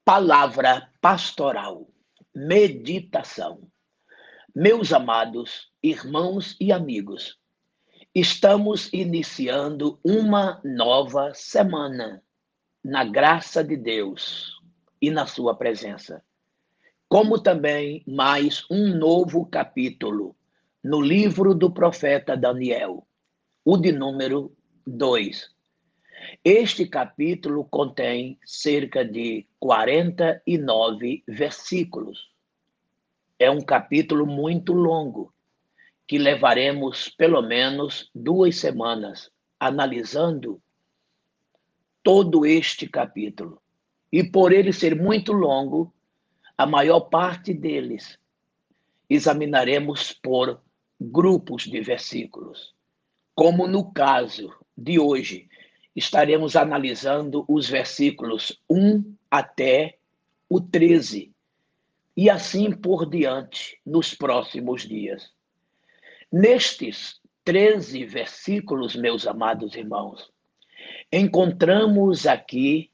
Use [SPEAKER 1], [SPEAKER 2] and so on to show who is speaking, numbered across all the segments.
[SPEAKER 1] Palavra pastoral, meditação. Meus amados irmãos e amigos, estamos iniciando uma nova semana na graça de Deus e na sua presença, como também mais um novo capítulo no livro do profeta Daniel, o de número 2. Este capítulo contém cerca de 49 versículos. É um capítulo muito longo, que levaremos pelo menos 2 semanas analisando todo este capítulo. E por ele ser muito longo, a maior parte deles examinaremos por grupos de versículos. Como no caso de hoje, estaremos analisando os versículos 1 até o 13, e assim por diante nos próximos dias. Nestes 13 versículos, meus amados irmãos, encontramos aqui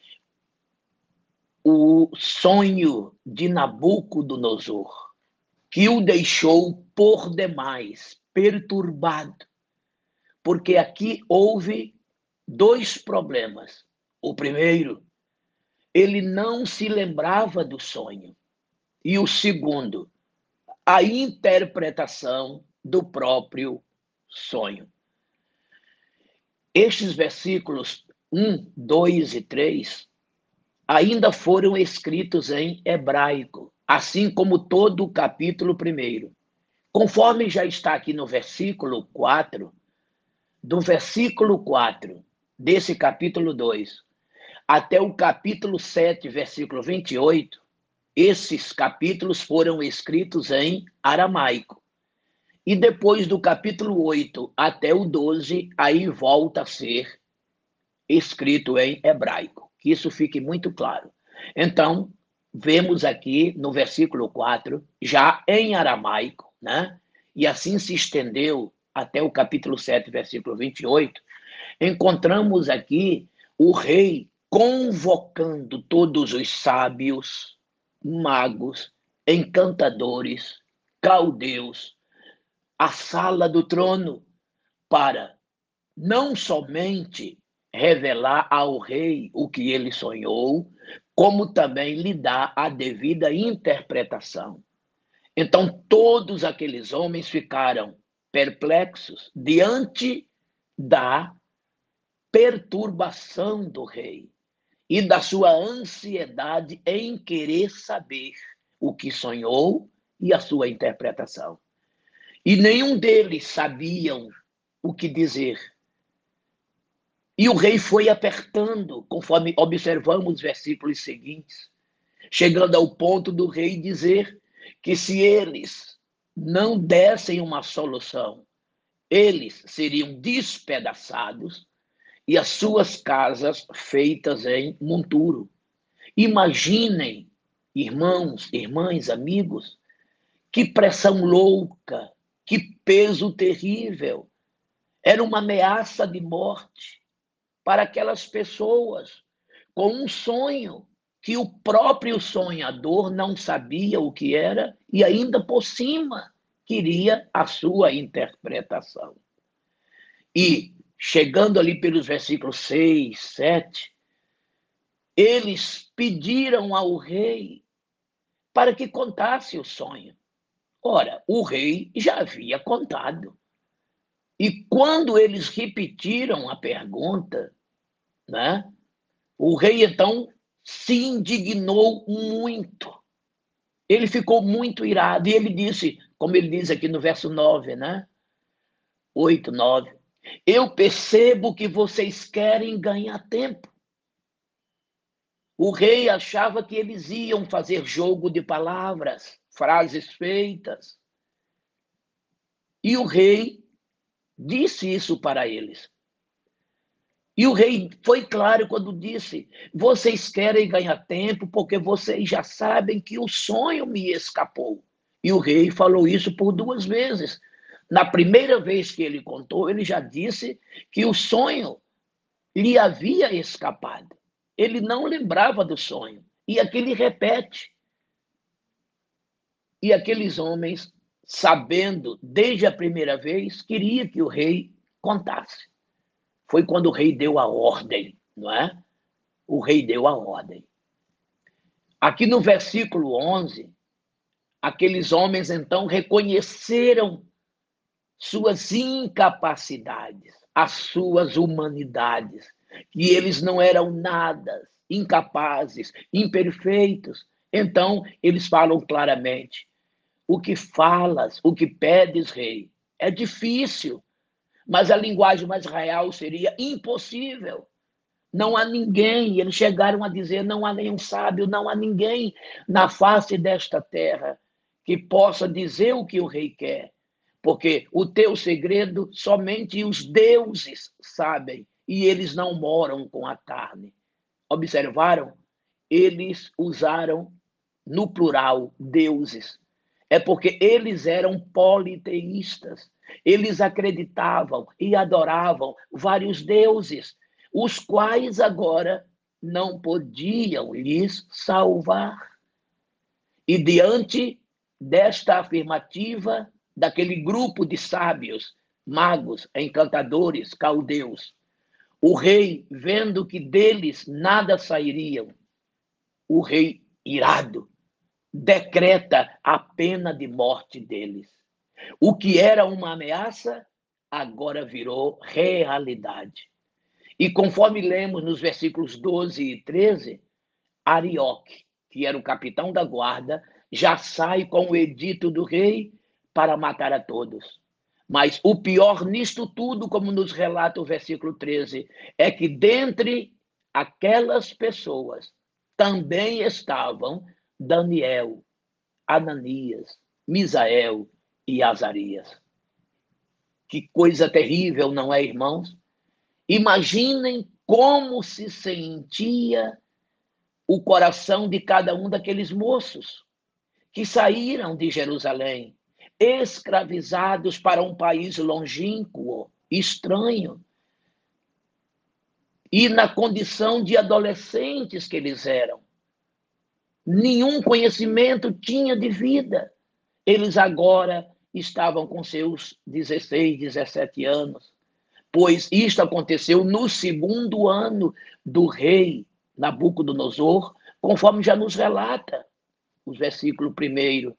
[SPEAKER 1] o sonho de Nabucodonosor, que o deixou por demais perturbado, porque aqui houve 2 problemas. O primeiro, ele não se lembrava do sonho. E o segundo, a interpretação do próprio sonho. Estes versículos 1, 2 e 3 ainda foram escritos em hebraico, assim como todo o capítulo 1. Conforme já está aqui no versículo 4, do versículo 4 desse capítulo 2 até o capítulo 7, versículo 28, esses capítulos foram escritos em aramaico. E depois do capítulo 8 até o 12, aí volta a ser escrito em hebraico. Que isso fique muito claro. Então, vemos aqui no versículo 4, já em aramaico, né? E assim se estendeu até o capítulo 7, versículo 28, encontramos aqui o rei convocando todos os sábios, magos, encantadores, caldeus, à sala do trono, para não somente revelar ao rei o que ele sonhou, como também lhe dar a devida interpretação. Então, todos aqueles homens ficaram perplexos diante da perturbação do rei e da sua ansiedade em querer saber o que sonhou e a sua interpretação. E nenhum deles sabiam o que dizer. E o rei foi apertando, conforme observamos os versículos seguintes, chegando ao ponto do rei dizer que se eles não dessem uma solução, eles seriam despedaçados e as suas casas feitas em monturo. Imaginem, irmãos, irmãs, amigos, que pressão louca, que peso terrível. Era uma ameaça de morte para aquelas pessoas com um sonho que o próprio sonhador não sabia o que era e ainda por cima queria a sua interpretação. E chegando ali pelos versículos 6, 7, eles pediram ao rei para que contasse o sonho. Ora, o rei já havia contado. E quando eles repetiram a pergunta, né, o rei então se indignou muito. Ele ficou muito irado e ele disse, como ele diz aqui no verso 9, né? 8, 9. Eu percebo que vocês querem ganhar tempo. O rei achava que eles iam fazer jogo de palavras, frases feitas. E o rei disse isso para eles. E o rei foi claro quando disse: vocês querem ganhar tempo porque vocês já sabem que o sonho me escapou. E o rei falou isso por 2 vezes. Na primeira vez que ele contou, ele já disse que o sonho lhe havia escapado. Ele não lembrava do sonho. E aqui ele repete. E aqueles homens, sabendo desde a primeira vez, queria que o rei contasse. Foi quando o rei deu a ordem, não é? O rei deu a ordem. Aqui no versículo 11, aqueles homens então reconheceram suas incapacidades, as suas humanidades, que eles não eram nada, incapazes, imperfeitos. Então, eles falam claramente: o que falas, o que pedes, rei, é difícil, mas a linguagem mais real seria impossível. Não há ninguém, eles chegaram a dizer, não há nenhum sábio, não há ninguém na face desta terra que possa dizer o que o rei quer, porque o teu segredo somente os deuses sabem, e eles não moram com a carne. Observaram? Eles usaram no plural deuses. É porque eles eram politeístas. Eles acreditavam e adoravam vários deuses, os quais agora não podiam lhes salvar. E diante desta afirmativa daquele grupo de sábios, magos, encantadores, caldeus, o rei, vendo que deles nada sairiam, o rei, irado, decreta a pena de morte deles. O que era uma ameaça, agora virou realidade. E conforme lemos nos versículos 12 e 13, Arioque, que era o capitão da guarda, já sai com o edito do rei para matar a todos. Mas o pior nisto tudo, como nos relata o versículo 13, é que dentre aquelas pessoas também estavam Daniel, Ananias, Misael e Azarias. Que coisa terrível, não é, irmãos? Imaginem como se sentia o coração de cada um daqueles moços que saíram de Jerusalém, escravizados para um país longínquo, estranho, e na condição de adolescentes que eles eram. Nenhum conhecimento tinha de vida. Eles agora estavam com seus 16, 17 anos, pois isto aconteceu no segundo ano do rei Nabucodonosor, conforme já nos relata o versículo 1.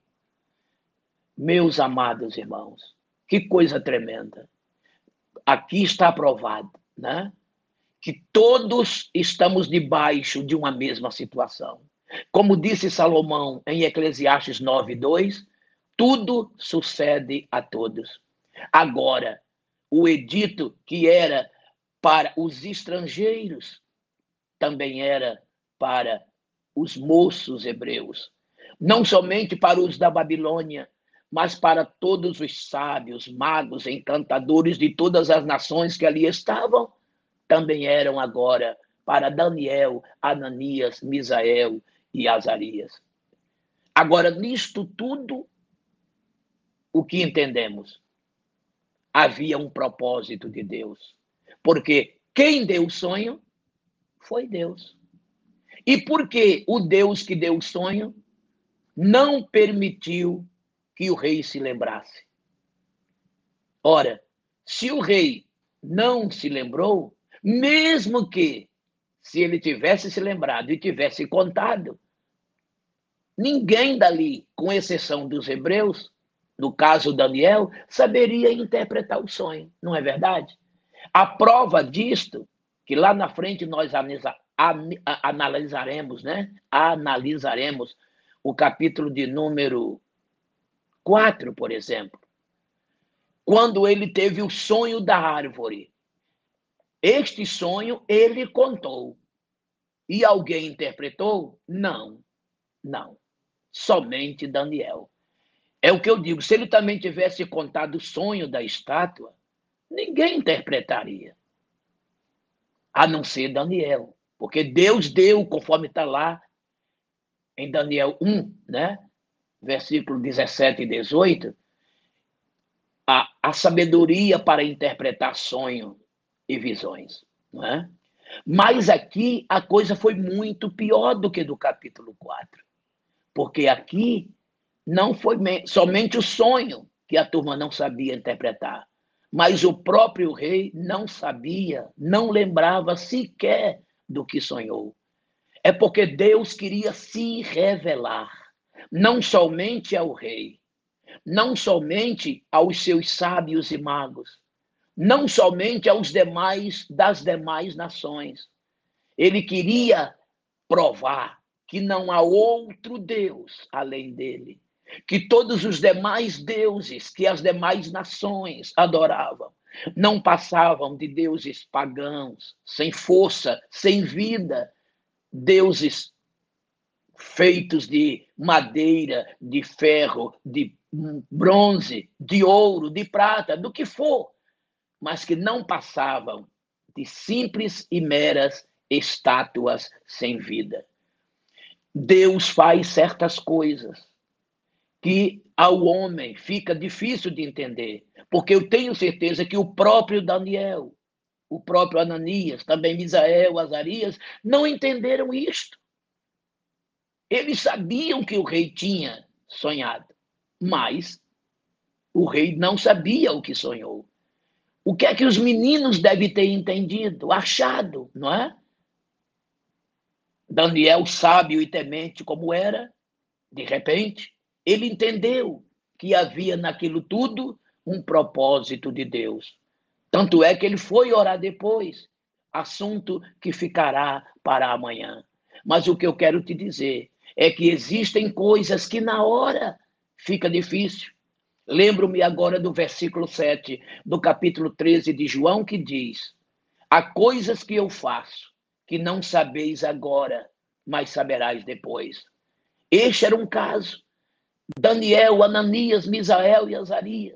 [SPEAKER 1] Meus amados irmãos, que coisa tremenda. Aqui está provado, né? Que todos estamos debaixo de uma mesma situação. Como disse Salomão em Eclesiastes 9:2, tudo sucede a todos. Agora, o edito que era para os estrangeiros também era para os moços hebreus. Não somente para os da Babilônia, mas para todos os sábios, magos, encantadores de todas as nações que ali estavam, também eram agora para Daniel, Ananias, Misael e Azarias. Agora, nisto tudo, o que entendemos? Havia um propósito de Deus. Porque quem deu o sonho foi Deus. E por que o Deus que deu o sonho não permitiu que o rei se lembrasse? Ora, se o rei não se lembrou, mesmo que se ele tivesse se lembrado e tivesse contado, ninguém dali, com exceção dos hebreus, no caso Daniel, saberia interpretar o sonho, não é verdade? A prova disto, que lá na frente nós analisaremos, né? Analisaremos o capítulo de número 4, por exemplo, quando ele teve o sonho da árvore. Este sonho ele contou. E alguém interpretou? Não, não. Somente Daniel. É o que eu digo, se ele também tivesse contado o sonho da estátua, ninguém interpretaria, a não ser Daniel. Porque Deus deu, conforme está lá em Daniel 1, né? Versículo 17 e 18, a sabedoria para interpretar sonho e visões. Não é? Mas aqui a coisa foi muito pior do que do capítulo 4, porque aqui não foi somente o sonho que a turma não sabia interpretar, mas o próprio rei não sabia, não lembrava sequer do que sonhou. É porque Deus queria se revelar, não somente ao rei, não somente aos seus sábios e magos, não somente aos demais das demais nações. Ele queria provar que não há outro Deus além dele, que todos os demais deuses que as demais nações adoravam não passavam de deuses pagãos, sem força, sem vida, deuses feitos de madeira, de ferro, de bronze, de ouro, de prata, do que for, mas que não passavam de simples e meras estátuas sem vida. Deus faz certas coisas que ao homem fica difícil de entender, porque eu tenho certeza que o próprio Daniel, o próprio Ananias, também Misael, Azarias, não entenderam isto. Eles sabiam que o rei tinha sonhado, mas o rei não sabia o que sonhou. O que é que os meninos devem ter entendido, achado, não é? Daniel, sábio e temente como era, de repente, ele entendeu que havia naquilo tudo um propósito de Deus. Tanto é que ele foi orar depois, assunto que ficará para amanhã. Mas o que eu quero te dizer é que existem coisas que na hora fica difícil. Lembro-me agora do versículo 7 do capítulo 13 de João, que diz: há coisas que eu faço que não sabeis agora, mas saberás depois. Este era um caso. Daniel, Ananias, Misael e Azarias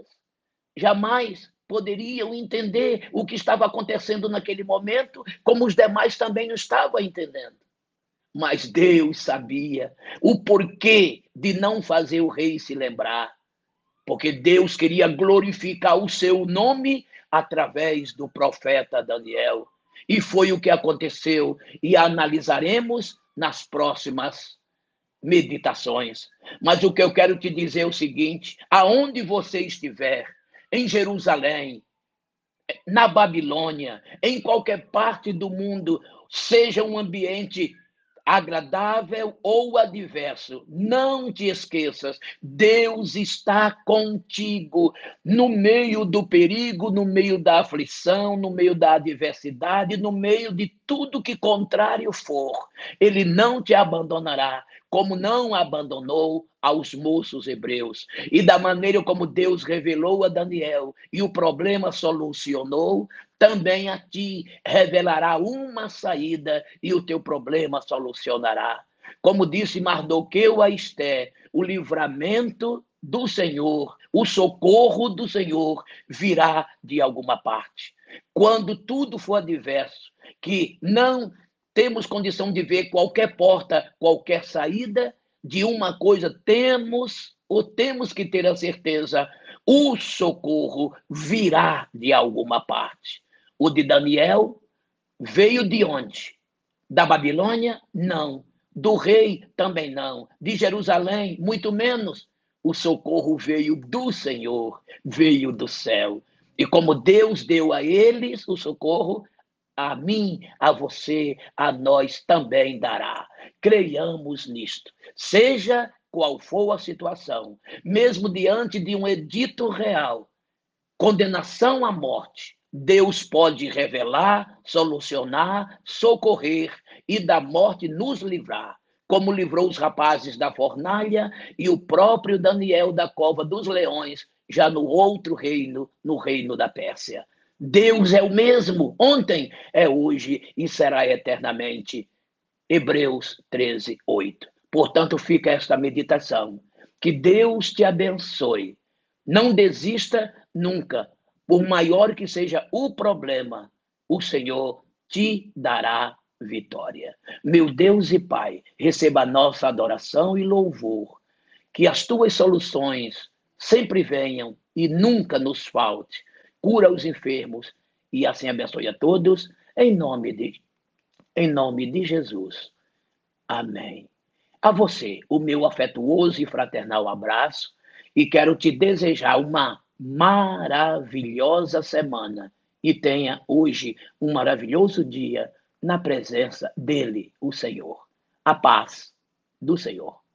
[SPEAKER 1] jamais poderiam entender o que estava acontecendo naquele momento, como os demais também não estavam entendendo. Mas Deus sabia o porquê de não fazer o rei se lembrar, porque Deus queria glorificar o seu nome através do profeta Daniel. E foi o que aconteceu, e analisaremos nas próximas meditações. Mas o que eu quero te dizer é o seguinte: aonde você estiver, em Jerusalém, na Babilônia, em qualquer parte do mundo, seja um ambiente agradável ou adverso, não te esqueças, Deus está contigo no meio do perigo, no meio da aflição, no meio da adversidade, no meio de tudo que contrário for. Ele não te abandonará, como não abandonou aos moços hebreus. E da maneira como Deus revelou a Daniel e o problema solucionou, também a ti revelará uma saída e o teu problema solucionará. Como disse Mardoqueu a Esté, o livramento do Senhor, o socorro do Senhor virá de alguma parte. Quando tudo for adverso, que não temos condição de ver qualquer porta, qualquer saída, de uma coisa temos que ter a certeza: o socorro virá de alguma parte. O de Daniel veio de onde? Da Babilônia? Não. Do rei? Também não. De Jerusalém? Muito menos. O socorro veio do Senhor, veio do céu. E como Deus deu a eles o socorro, a mim, a você, a nós também dará. Creiamos nisto. Seja qual for a situação, mesmo diante de um edito real, condenação à morte, Deus pode revelar, solucionar, socorrer e da morte nos livrar, como livrou os rapazes da fornalha e o próprio Daniel da cova dos leões, já no outro reino, no reino da Pérsia. Deus é o mesmo, ontem, é hoje e será eternamente. Hebreus 13, 8. Portanto, fica esta meditação. Que Deus te abençoe. Não desista nunca. Por maior que seja o problema, o Senhor te dará vitória. Meu Deus e Pai, receba a nossa adoração e louvor. Que as tuas soluções sempre venham e nunca nos falte. Cura os enfermos e assim abençoe a todos, em nome de em nome de Jesus. Amém. A você, o meu afetuoso e fraternal abraço, e quero te desejar uma maravilhosa semana e tenha hoje um maravilhoso dia na presença dele, o Senhor. A paz do Senhor.